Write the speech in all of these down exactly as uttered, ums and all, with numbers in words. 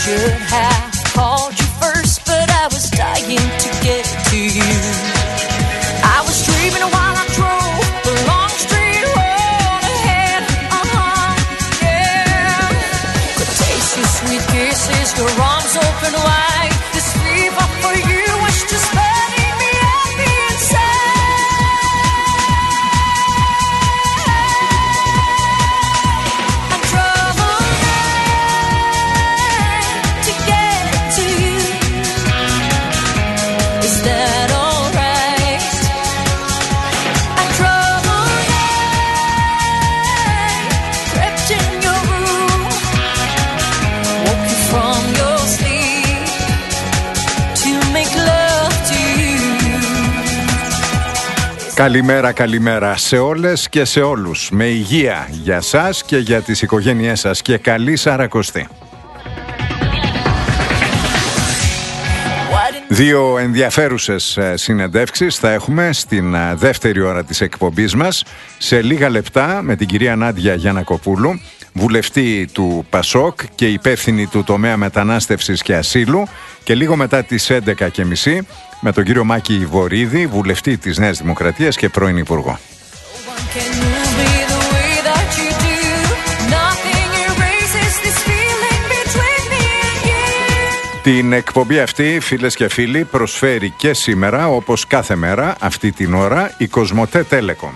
should have called you first, but I was dying to get to you. I was dreaming while I drove the long straight road ahead. Uh-huh, yeah. Could taste your sweet kisses, your arms open wide. This fever for you was just burning me up the inside. I drove all night to get to you. Is that alright? I drove all night, crept in your room, woke you from your sleep to make love to you. Καλημέρα, καλημέρα σε όλες και σε όλους. Με υγεία για σας και για τις οικογένειές σας και καλή Σαρακοστή. Δύο ενδιαφέρουσες ε, συνεντεύξεις θα έχουμε στην ε, δεύτερη ώρα της εκπομπής μας. Σε λίγα λεπτά με την κυρία Νάντια Γιαννακοπούλου, βουλευτή του Πασόκ και υπεύθυνη του τομέα μετανάστευσης και ασύλου, και λίγο μετά τις έντεκα και μισή με τον κύριο Μάκη Βορίδη, βουλευτή της Νέας Δημοκρατίας και πρώην Υπουργό. Την εκπομπή αυτή, φίλες και φίλοι, προσφέρει και σήμερα, όπως κάθε μέρα, αυτή την ώρα, η Κοσμοτέ Telecom.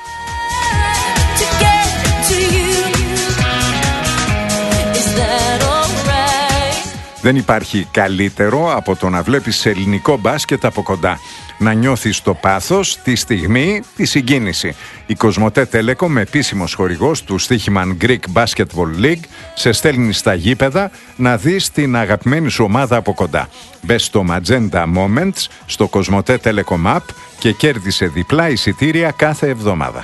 Δεν υπάρχει καλύτερο από το να βλέπεις ελληνικό μπάσκετ από κοντά. Να νιώθεις το πάθος, τη στιγμή, τη συγκίνηση. Η Κοσμοτέ Telecom, επίσημος χορηγός του Στοίχημαν Greek Basketball League, σε στέλνει στα γήπεδα να δεις την αγαπημένη σου ομάδα από κοντά. Μπες στο Magenta Moments, στο Κοσμοτέ Telecom App και κέρδισε διπλά εισιτήρια κάθε εβδομάδα.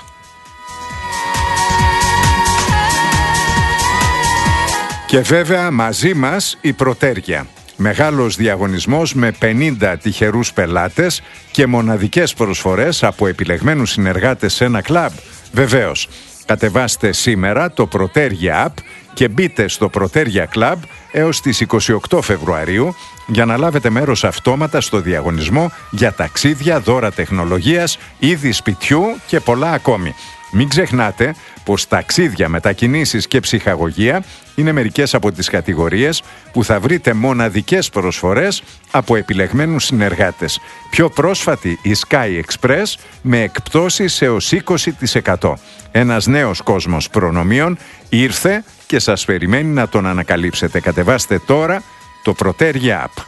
Και βέβαια μαζί μας η Πρωτέρια. Μεγάλος διαγωνισμός με πενήντα τυχερούς πελάτες και μοναδικές προσφορές από επιλεγμένους συνεργάτες σε ένα κλαμπ. Βεβαίως, κατεβάστε σήμερα το Πρωτέρια App και μπείτε στο Πρωτέρια Club έως τις είκοσι οκτώ Φεβρουαρίου για να λάβετε μέρος αυτόματα στο διαγωνισμό για ταξίδια, δώρα τεχνολογίας, είδη σπιτιού και πολλά ακόμη. Μην ξεχνάτε πως ταξίδια, μετακινήσεις και ψυχαγωγία είναι μερικές από τις κατηγορίες που θα βρείτε μοναδικές προσφορές από επιλεγμένους συνεργάτες. Πιο πρόσφατη η Sky Express με εκπτώσεις έως είκοσι τοις εκατό. Ένας νέος κόσμος προνομίων ήρθε και σας περιμένει να τον ανακαλύψετε. Κατεβάστε τώρα το Πρωτέρια App.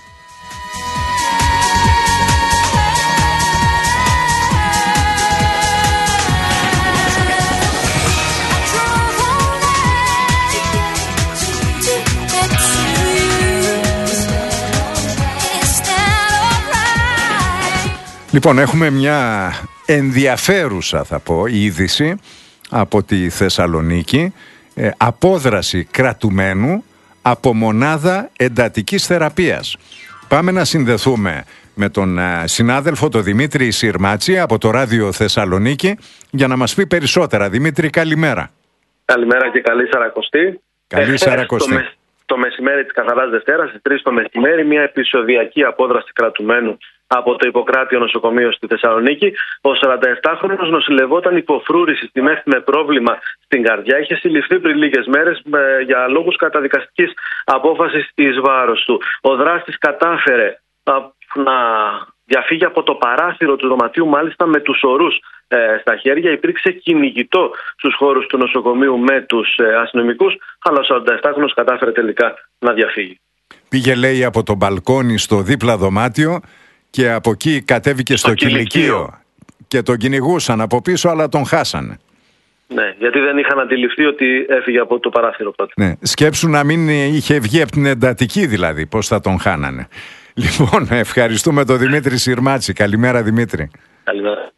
Λοιπόν, έχουμε μια ενδιαφέρουσα, θα πω, είδηση από τη Θεσσαλονίκη. Ε, απόδραση κρατουμένου από μονάδα εντατικής θεραπείας. Πάμε να συνδεθούμε με τον ε, συνάδελφο τον Δημήτρη Συρμάτση από το Ράδιο Θεσσαλονίκη για να μας πει περισσότερα. Δημήτρη, καλημέρα. Καλημέρα και καλή Σαρακοστή. Καλή Σαρακοστή. Το, με, το μεσημέρι της καθαράς Δευτέρας, στις τρεις το μεσημέρι, μια επεισοδιακή απόδραση κρατουμένου από το Ιπποκράτιο νοσοκομείο στη Θεσσαλονίκη. Ο σαρανταεπτάχρονος νοσηλευόταν υποφρούρηση στη μέση με πρόβλημα στην καρδιά. Είχε συλληφθεί πριν λίγες μέρες ε, για λόγους καταδικαστικής απόφασης εις βάρος του. Ο δράστης κατάφερε α, να διαφύγει από το παράθυρο του δωματίου, μάλιστα με τους ορούς ε, στα χέρια. Υπήρξε κυνηγητό στους χώρους του νοσοκομείου με τους ε, αστυνομικούς, αλλά ο σαρανταεπτάχρονος κατάφερε τελικά να διαφύγει. Πήγε, λέει, από το μπαλκόνι στο δίπλα δωμάτιο και από εκεί κατέβηκε στο, στο κηλικείο και τον κυνηγούσαν από πίσω, αλλά τον χάσανε. Ναι, γιατί δεν είχαν αντιληφθεί ότι έφυγε από το παράθυρο πρώτα. Ναι, σκέψου να μην είχε βγει από την εντατική, δηλαδή, πώς θα τον χάνανε. Λοιπόν, ευχαριστούμε τον Δημήτρη Συρμάτση. Καλημέρα, Δημήτρη. Καλημέρα.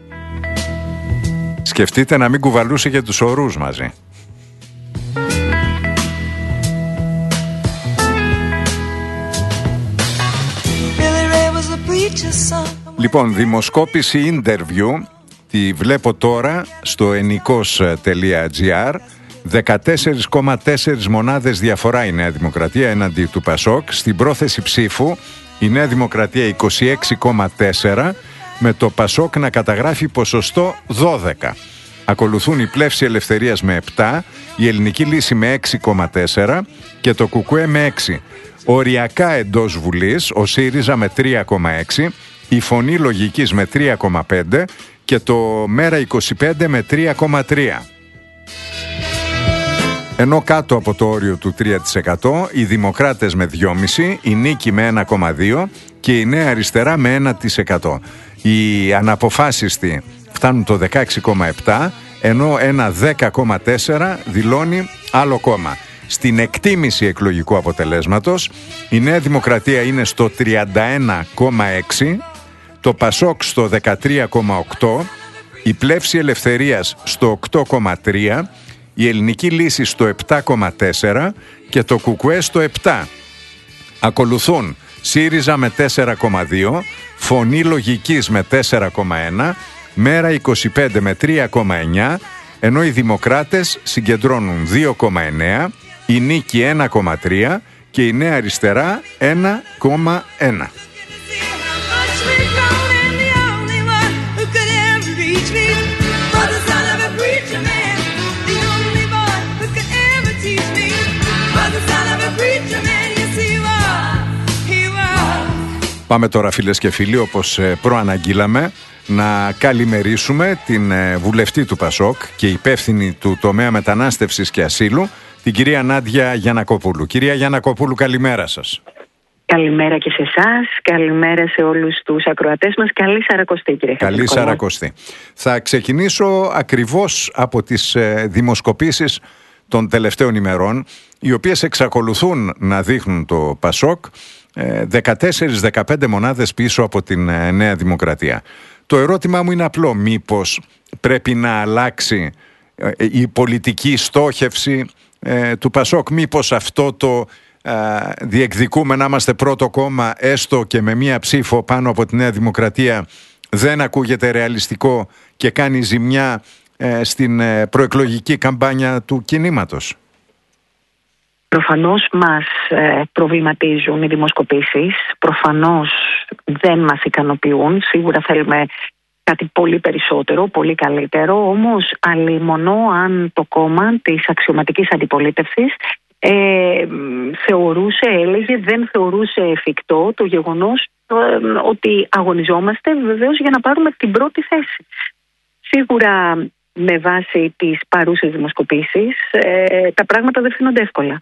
Σκεφτείτε να μην κουβαλούσε και τους ορούς μαζί. Λοιπόν, δημοσκόπηση interview τη βλέπω τώρα στο ενικός τελεία τζι άρ δεκατέσσερα κόμμα τέσσερα μονάδες διαφορά η Νέα Δημοκρατία έναντι του Πασόκ. Στην πρόθεση ψήφου η Νέα Δημοκρατία είκοσι έξι κόμμα τέσσερα, με το Πασόκ να καταγράφει ποσοστό δώδεκα. Ακολουθούν η Πλεύση Ελευθερίας με επτά, η Ελληνική Λύση με έξι κόμμα τέσσερα και το Κουκουέ με έξι. Οριακά εντός Βουλής ο ΣΥΡΙΖΑ με τρία κόμμα έξι, η Φωνή Λογικής με τρία κόμμα πέντε και το Μέρα είκοσι πέντε με τρία κόμμα τρία. Ενώ κάτω από το όριο του τρία τοις εκατό οι Δημοκράτες με δύο κόμμα πέντε, η Νίκη με ένα κόμμα δύο και η Νέα Αριστερά με ένα τοις εκατό. Οι αναποφάσιστοι φτάνουν το δεκαέξι κόμμα επτά, ενώ ένα δέκα κόμμα τέσσερα δηλώνει άλλο κόμμα. Στην εκτίμηση εκλογικού αποτελέσματος η Νέα Δημοκρατία είναι στο τριάντα ένα κόμμα έξι, το Πασόκ στο δεκατρία κόμμα οκτώ, η Πλεύση Ελευθερίας στο οκτώ κόμμα τρία, η Ελληνική Λύση στο επτά κόμμα τέσσερα και το Κουκουέ στο επτά. Ακολουθούν ΣΥΡΙΖΑ με τέσσερα κόμμα δύο, Φωνή Λογικής με τέσσερα κόμμα ένα, Μέρα είκοσι πέντε με τρία κόμμα εννιά, ενώ οι Δημοκράτες συγκεντρώνουν δύο κόμμα εννιά, η Νίκη ένα κόμμα τρία και η Νέα Αριστερά ένα κόμμα ένα. Πάμε τώρα, φίλες και φίλοι, όπως προαναγγείλαμε, να καλημερίσουμε την βουλευτή του Πασόκ και υπεύθυνη του τομέα μετανάστευσης και ασύλου, την κυρία Νάντια Γιαννακοπούλου. Κυρία Γιαννακοπούλου, καλημέρα σας. Καλημέρα και σε εσάς, καλημέρα σε όλους τους ακροατές μας. Καλή Σαρακοστή, κύριε Χατζηνικολάου. Καλή Σαρακοστή. Θα ξεκινήσω ακριβώς από τις ε, δημοσκοπήσεις των τελευταίων ημερών, οι οποίες εξακολουθούν να δείχνουν το Πασόκ ε, δεκατέσσερα δεκαπέντε μονάδες πίσω από την ε, Νέα Δημοκρατία. Το ερώτημά μου είναι απλό. Μήπως πρέπει να αλλάξει ε, η πολιτική στόχευση ε, του Πασόκ? Μήπως αυτό το ε, διεκδικούμε να είμαστε πρώτο κόμμα, έστω και με μία ψήφο πάνω από τη Νέα Δημοκρατία, δεν ακούγεται ρεαλιστικό και κάνει ζημιά ε, στην ε, προεκλογική καμπάνια του κινήματος? Προφανώς μας ε, προβληματίζουν οι δημοσκοπήσεις, προφανώς δεν μας ικανοποιούν, σίγουρα θέλουμε κάτι πολύ περισσότερο, πολύ καλύτερο, όμως αλίμονο αν το κόμμα της αξιωματικής αντιπολίτευσης ε, θεωρούσε, έλεγε, δεν θεωρούσε εφικτό το γεγονός ε, ότι αγωνιζόμαστε βεβαίως για να πάρουμε την πρώτη θέση. Σίγουρα με βάση τις παρούσες δημοσκοπήσεις ε, τα πράγματα δεν φαίνονται εύκολα.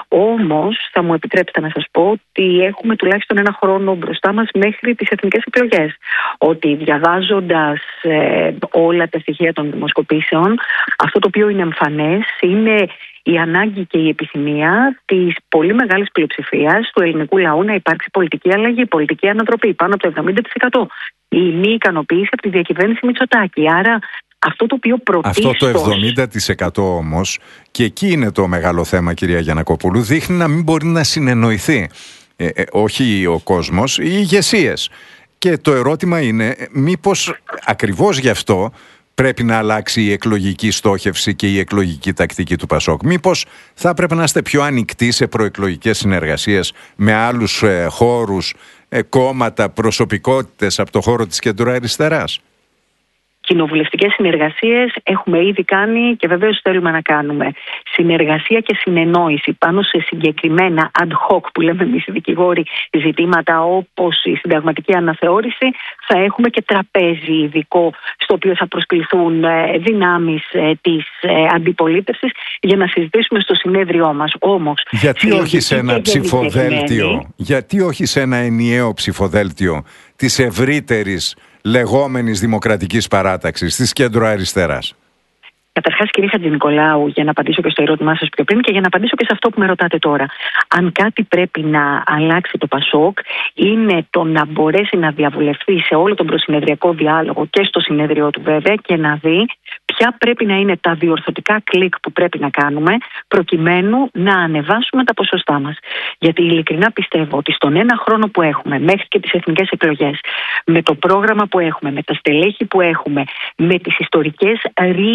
Όμως θα μου επιτρέψετε να σας πω ότι έχουμε τουλάχιστον ένα χρόνο μπροστά μας μέχρι τις εθνικές εκλογές. Ότι διαβάζοντας ε, όλα τα στοιχεία των δημοσκοπήσεων, αυτό το οποίο είναι εμφανές είναι η ανάγκη και η επιθυμία της πολύ μεγάλης πλειοψηφίας του ελληνικού λαού να υπάρξει πολιτική αλλαγή, πολιτική ανατροπή, πάνω από το εβδομήντα τοις εκατό. Η μη ικανοποίηση από τη διακυβέρνηση Μητσοτάκη. Άρα αυτό το οποίο πρωτίστως... Αυτό το εβδομήντα τοις εκατό όμως, και εκεί είναι το μεγάλο θέμα, κυρία Γιαννακοπούλου, δείχνει να μην μπορεί να συνεννοηθεί. Ε, ε, όχι ο κόσμος, οι ηγεσίες. Και το ερώτημα είναι μήπως ακριβώς γι' αυτό πρέπει να αλλάξει η εκλογική στόχευση και η εκλογική τακτική του Πασόκ? Μήπως θα πρέπει να είστε πιο ανοιχτοί σε προεκλογικές συνεργασίες με άλλους ε, χώρους, ε, κόμματα, προσωπικότητες από το χώρο της κεντροαριστεράς? Κοινοβουλευτικές συνεργασίες έχουμε ήδη κάνει και βεβαίως θέλουμε να κάνουμε. Συνεργασία και συνεννόηση πάνω σε συγκεκριμένα ad hoc, που λέμε εμείς οι δικηγόροι, ζητήματα όπως η συνταγματική αναθεώρηση, θα έχουμε και τραπέζι ειδικό στο οποίο θα προσκληθούν δυνάμεις της αντιπολίτευσης για να συζητήσουμε στο συνέδριό μας. Όμως, γιατί όχι σε ένα ψηφοδέλτιο, γιατί όχι σε ένα ενιαίο ψηφοδέλτιο της ευρύτερης λεγόμενης δημοκρατικής παράταξης, της κέντρο-αριστεράς? Καταρχάς, κύριε Χατζηνικολάου, για να απαντήσω και στο ερώτημά σας πιο πριν και για να απαντήσω και σε αυτό που με ρωτάτε τώρα. Αν κάτι πρέπει να αλλάξει το Πασόκ, είναι το να μπορέσει να διαβουλευτεί σε όλο τον προσυνεδριακό διάλογο και στο συνέδριό του βέβαια και να δει ποια πρέπει να είναι τα διορθωτικά κλικ που πρέπει να κάνουμε προκειμένου να ανεβάσουμε τα ποσοστά μας. Γιατί ειλικρινά πιστεύω ότι στον ένα χρόνο που έχουμε μέχρι και τις εθνικές εκλογές, με το πρόγραμμα που έχουμε, με τα στελέχη που έχουμε, με τις ιστορικές ρίζες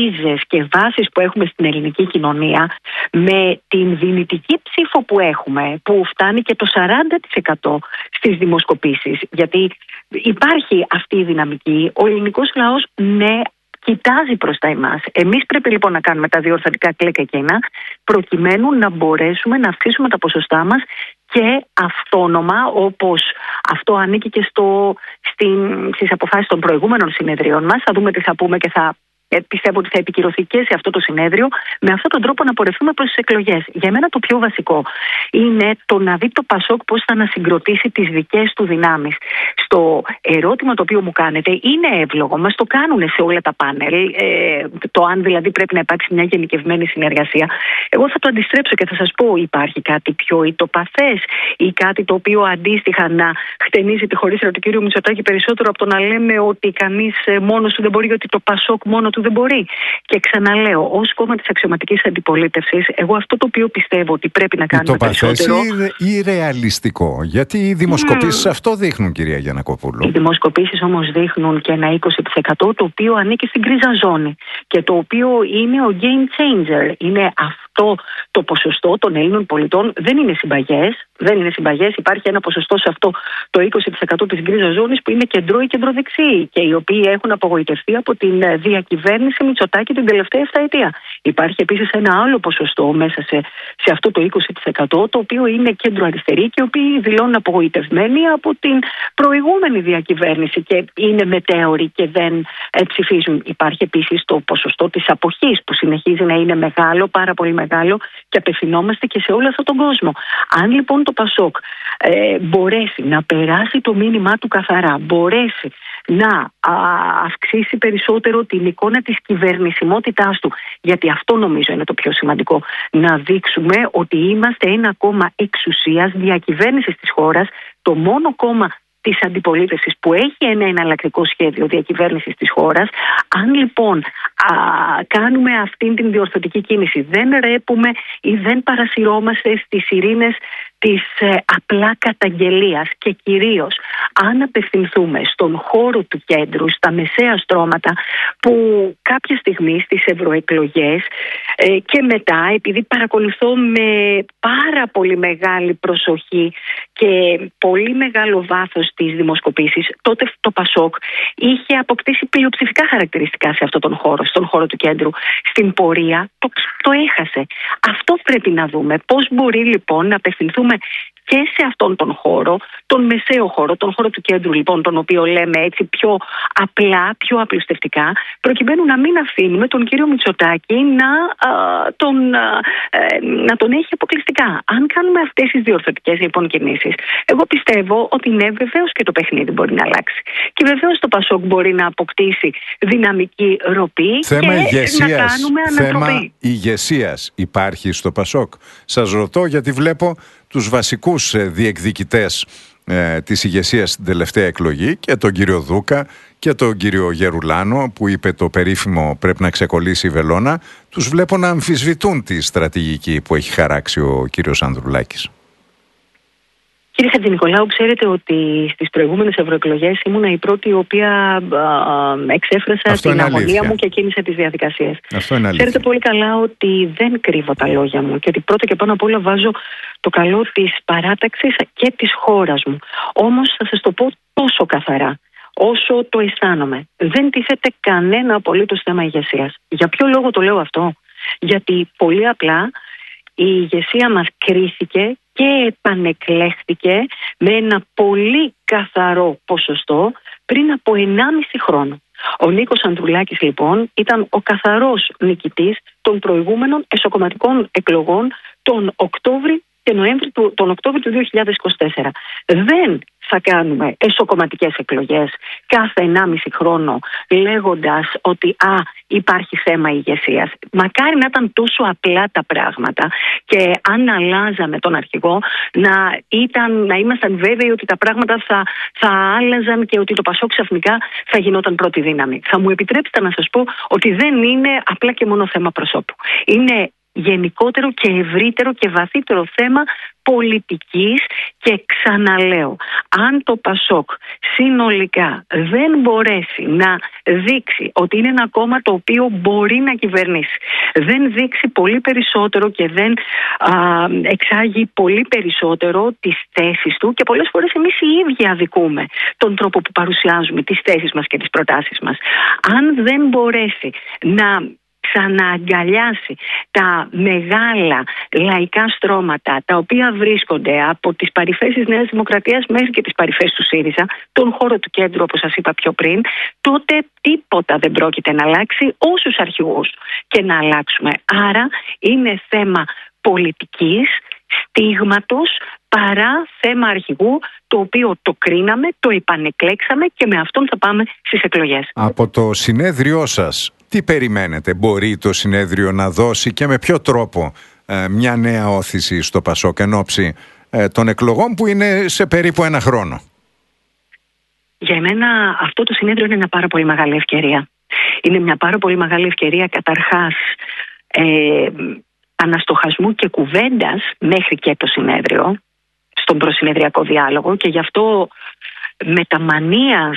παρασκευάσεις που έχουμε στην ελληνική κοινωνία, με την δυνητική ψήφο που έχουμε, που φτάνει και το σαράντα τοις εκατό στις δημοσκοπήσεις, γιατί υπάρχει αυτή η δυναμική, ο ελληνικός λαός ναι κοιτάζει προς τα εμάς. Εμείς πρέπει λοιπόν να κάνουμε τα διορθωτικά κλικ εκείνα, προκειμένου να μπορέσουμε να αυξήσουμε τα ποσοστά μας και αυτόνομα, όπως αυτό ανήκει και στο, στην, στις αποφάσεις των προηγούμενων συνεδριών μας. Θα δούμε τι θα πούμε και θα ε, πιστεύω ότι θα επικυρωθεί και σε αυτό το συνέδριο. Με αυτόν τον τρόπο να πορευτούμε προς τις εκλογές. Για μένα το πιο βασικό είναι το να δει το Πασόκ πώς θα ανασυγκροτήσει τις δικές του δυνάμεις. Στο ερώτημα το οποίο μου κάνετε είναι εύλογο, μας το κάνουν σε όλα τα πάνελ, ε, το αν δηλαδή πρέπει να υπάρξει μια γενικευμένη συνεργασία. Εγώ θα το αντιστρέψω και θα σας πω, υπάρχει κάτι πιο ητοπαθές ή κάτι το οποίο αντίστοιχα να χτενίζει τη χωρίσια του κ. Μητσοτάκη περισσότερο από το να λέμε ότι κανείς μόνος του δεν μπορεί, ότι το Πασόκ μόνο του δεν μπορεί. Και ξαναλέω, ως κόμμα της αξιωματικής αντιπολίτευσης, εγώ αυτό το οποίο πιστεύω ότι πρέπει να κάνουμε περισσότερο. Ή ρεαλιστικό, γιατί οι δημοσκοπήσεις mm. αυτό δείχνουν, κυρία Γιαννακοπούλου. Οι δημοσκοπήσεις όμως δείχνουν και ένα είκοσι τοις εκατό το οποίο ανήκει στην γκρίζα ζώνη και το οποίο είναι ο game changer. Είναι αυτό το ποσοστό των Ελλήνων πολιτών, δεν είναι συμπαγές. Δεν είναι συμπαγές. Υπάρχει ένα ποσοστό σε αυτό το είκοσι τοις εκατό της γκρίζας ζώνης που είναι κεντρό ή κεντροδεξιοί και οι οποίοι έχουν απογοητευτεί από την διακυβέρνηση Μητσοτάκη την τελευταία εφταετία. Υπάρχει επίσης ένα άλλο ποσοστό μέσα σε, σε αυτό το είκοσι τοις εκατό το οποίο είναι κέντρο-αριστεροί και οι οποίοι δηλώνουν απογοητευμένοι από την προηγούμενη διακυβέρνηση και είναι μετέωροι και δεν ε, ψηφίζουν. Υπάρχει επίσης το ποσοστό της αποχής που συνεχίζει να είναι μεγάλο, πάρα πολύ μεγάλο και απευθυνόμαστε και σε όλο αυτόν τον κόσμο. Αν λοιπόν το Πασόκ ε, μπορέσει να περάσει το μήνυμά του καθαρά, μπορέσει να α, αυξήσει περισσότερο την εικόνα της κυβερνησιμότητάς του, γιατί αυτό νομίζω είναι το πιο σημαντικό, να δείξουμε ότι είμαστε ένα κόμμα εξουσίας, διακυβέρνησης της χώρας, το μόνο κόμμα της αντιπολίτευσης που έχει ένα εναλλακτικό σχέδιο διακυβέρνησης της χώρας. Αν λοιπόν α, κάνουμε αυτήν την διορθωτική κίνηση, δεν ρέπουμε ή δεν παρασυρώμαστε στις ειρήνες της ε, απλά καταγγελίας και κυρίως αν απευθυνθούμε στον χώρο του κέντρου, στα μεσαία στρώματα που κάποια στιγμή στις ευρωεκλογές ε, και μετά, επειδή παρακολουθώ με πάρα πολύ μεγάλη προσοχή και πολύ μεγάλο βάθος τις δημοσκοπήσεις, τότε το Πασόκ είχε αποκτήσει πλειοψηφικά χαρακτηριστικά σε αυτόν τον χώρο, στον χώρο του κέντρου. Στην πορεία το, το έχασε. Αυτό πρέπει να δούμε. Πώς μπορεί λοιπόν να απευθυνθούμε και σε αυτόν τον χώρο, τον μεσαίο χώρο, τον χώρο του κέντρου λοιπόν, τον οποίο λέμε έτσι πιο απλά, πιο απλουστευτικά, προκειμένου να μην αφήνουμε τον κύριο Μητσοτάκη να, α, τον, α, να τον έχει αποκλειστικά. Αν κάνουμε αυτές τις διορθωτικές λοιπόν κινήσεις, εγώ πιστεύω ότι ναι, βεβαίως και το παιχνίδι μπορεί να αλλάξει. Και βεβαίως το Πασόκ μπορεί να αποκτήσει δυναμική ροπή θέμα και ηγεσίας, να κάνουμε ανατροπή. Θέμα ηγεσίας υπάρχει στο Πασόκ. Σας ρωτώ γιατί βλέπω τους βασικούς διεκδικητές ε, της ηγεσίας στην τελευταία εκλογή και τον κύριο Δούκα και τον κύριο Γερουλάνο που είπε το περίφημο πρέπει να ξεκολλήσει η βελόνα, τους βλέπω να αμφισβητούν τη στρατηγική που έχει χαράξει ο κύριος Ανδρουλάκης. Κύριε Χατζηνικολάου, ξέρετε ότι στις προηγούμενες ευρωεκλογές ήμουνα η πρώτη η οποία α, α, εξέφρασα Αυτό την αγωνία αλήθεια. μου και κίνησε τις διαδικασίες. Αυτό είναι αλήθεια. Ξέρετε πολύ καλά ότι δεν κρύβω τα λόγια μου και ότι πρώτα και πάνω απ' όλα βάζω το καλό της παράταξης και της χώρας μου. Όμως θα σας το πω τόσο καθαρά όσο το αισθάνομαι. Δεν τίθεται κανένα απολύτως θέμα ηγεσίας. Για ποιο λόγο το λέω αυτό? Γιατί πολύ απλά η ηγεσία μας κρίθηκε και επανεκλέχθηκε με ένα πολύ καθαρό ποσοστό πριν από ενάμιση χρόνο. Ο Νίκος Ανδρουλάκης λοιπόν ήταν ο καθαρός νικητής των προηγούμενων εσωκομματικών εκλογών τον Οκτώβρη και Νοέμβρη του, τον Οκτώβρη του δύο χιλιάδες είκοσι τέσσερα. Δεν θα κάνουμε εσωκομματικές εκλογές κάθε ενάμιση χρόνο λέγοντας ότι α, υπάρχει θέμα ηγεσίας. Μακάρι να ήταν τόσο απλά τα πράγματα και αν αλλάζαμε τον αρχηγό να, ήταν, να ήμασταν βέβαιοι ότι τα πράγματα θα, θα άλλαζαν και ότι το Πασόκ ξαφνικά θα γινόταν πρώτη δύναμη. Θα μου επιτρέψετε να σας πω ότι δεν είναι απλά και μόνο θέμα προσώπου. Είναι γενικότερο και ευρύτερο και βαθύτερο θέμα πολιτικής. Και ξαναλέω, αν το ΠΑΣΟΚ συνολικά δεν μπορέσει να δείξει ότι είναι ένα κόμμα το οποίο μπορεί να κυβερνήσει, δεν δείξει πολύ περισσότερο και δεν α, εξάγει πολύ περισσότερο τις θέσεις του, και πολλές φορές εμείς οι ίδιοι αδικούμε τον τρόπο που παρουσιάζουμε τις θέσεις μας και τις προτάσεις μας, αν δεν μπορέσει να ξανααγκαλιάσει τα μεγάλα λαϊκά στρώματα τα οποία βρίσκονται από τις παρυφές της Νέας Δημοκρατίας μέχρι και τις παρυφές του ΣΥΡΙΖΑ, τον χώρο του κέντρου όπως σας είπα πιο πριν, τότε τίποτα δεν πρόκειται να αλλάξει, όσους αρχηγούς και να αλλάξουμε. Άρα είναι θέμα πολιτικής, στίγματος, παρά θέμα αρχηγού, το οποίο το κρίναμε, το επανεκλέξαμε και με αυτόν θα πάμε στις εκλογές. Από το συνέδριό σας, τι περιμένετε? Μπορεί το συνέδριο να δώσει και με ποιο τρόπο ε, μια νέα όθηση στο ΠΑΣΟΚ εν ώψη ε, των εκλογών που είναι σε περίπου ένα χρόνο? Για μένα αυτό το συνέδριο είναι μια πάρα πολύ μεγάλη ευκαιρία. Είναι μια πάρα πολύ μεγάλη ευκαιρία καταρχάς ε, αναστοχασμού και κουβέντας μέχρι και το συνέδριο, στον προσυνεδριακό διάλογο, και γι' αυτό με τα μανίας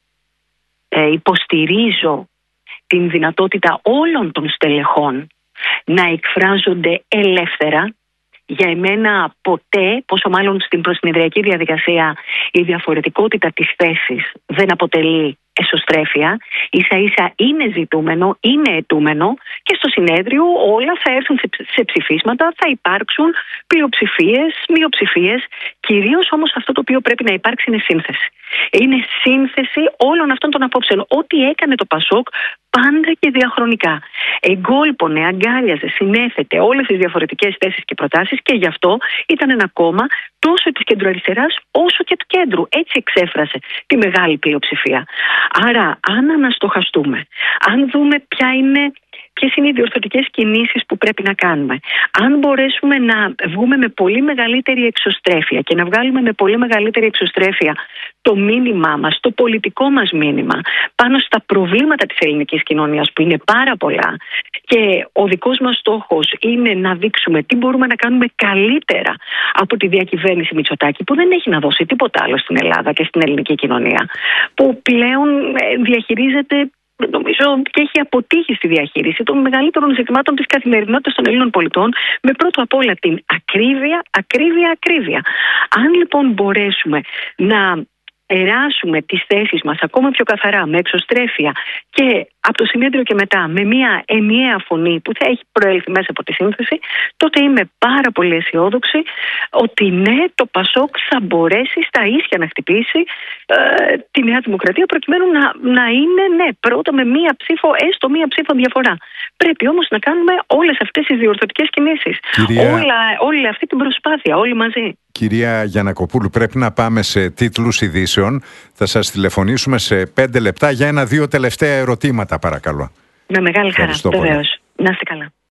ε, υποστηρίζω την δυνατότητα όλων των στελεχών να εκφράζονται ελεύθερα. Για εμένα ποτέ, πόσο μάλλον στην προσυνεδριακή διαδικασία, η διαφορετικότητα της θέσης δεν αποτελεί εσωστρέφεια. Ίσα ίσα είναι ζητούμενο, είναι αιτούμενο, και στο συνέδριο όλα θα έρθουν σε ψηφίσματα, θα υπάρξουν πλειοψηφίες, μειοψηφίες. Κυρίως όμως αυτό το οποίο πρέπει να υπάρξει είναι σύνθεση. Είναι σύνθεση όλων αυτών των απόψεων. Ό,τι έκανε το ΠΑΣΟΚ πάντα και διαχρονικά. Εγκόλπωνε, αγκάλιαζε, συνέθετε όλες τις διαφορετικές θέσεις και προτάσεις, και γι' αυτό ήταν ένα κόμμα τόσο της κεντροαριστεράς όσο και του κέντρου. Έτσι εξέφρασε τη μεγάλη πλειοψηφία. Άρα, αν αναστοχαστούμε, αν δούμε ποια είναι, ποιες είναι οι διορθωτικές κινήσεις που πρέπει να κάνουμε, αν μπορέσουμε να βγούμε με πολύ μεγαλύτερη εξωστρέφεια και να βγάλουμε με πολύ μεγαλύτερη εξωστρέφεια το μήνυμά μας, το πολιτικό μας μήνυμα πάνω στα προβλήματα της ελληνικής κοινωνίας, που είναι πάρα πολλά, και ο δικός μας στόχος είναι να δείξουμε τι μπορούμε να κάνουμε καλύτερα από τη διακυβέρνηση Μητσοτάκη, που δεν έχει να δώσει τίποτα άλλο στην Ελλάδα και στην ελληνική κοινωνία, που πλέον διαχειρίζεται, νομίζω, και έχει αποτύχει στη διαχείριση των μεγαλύτερων ζητημάτων της καθημερινότητας των Ελλήνων πολιτών, με πρώτο απ' όλα την ακρίβεια, ακρίβεια, ακρίβεια. Αν λοιπόν μπορέσουμε να περάσουμε τις θέσεις μας ακόμα πιο καθαρά, με εξωστρέφεια, και από το συνέδριο και μετά με μια ενιαία φωνή που θα έχει προέλθει μέσα από τη σύνθεση, τότε είμαι πάρα πολύ αισιόδοξη ότι ναι, το ΠΑΣΟΚ θα μπορέσει στα ίσια να χτυπήσει ε, τη Νέα Δημοκρατία, προκειμένου να, να είναι, ναι, πρώτα με μία ψήφο, έστω μία ψήφο διαφορά. Πρέπει όμως να κάνουμε όλες αυτές τις διορθωτικές κινήσεις. Κυρία... Όλα, όλη αυτή την προσπάθεια, όλοι μαζί. Κυρία Γιαννακοπούλου, πρέπει να πάμε σε τίτλους ειδήσεων. Θα σας τηλεφωνήσουμε σε πέντε λεπτά για ένα-δύο τελευταία ερωτήματα, παρακαλώ. Με μεγάλη χαρά, βεβαίως. Να είστε καλά.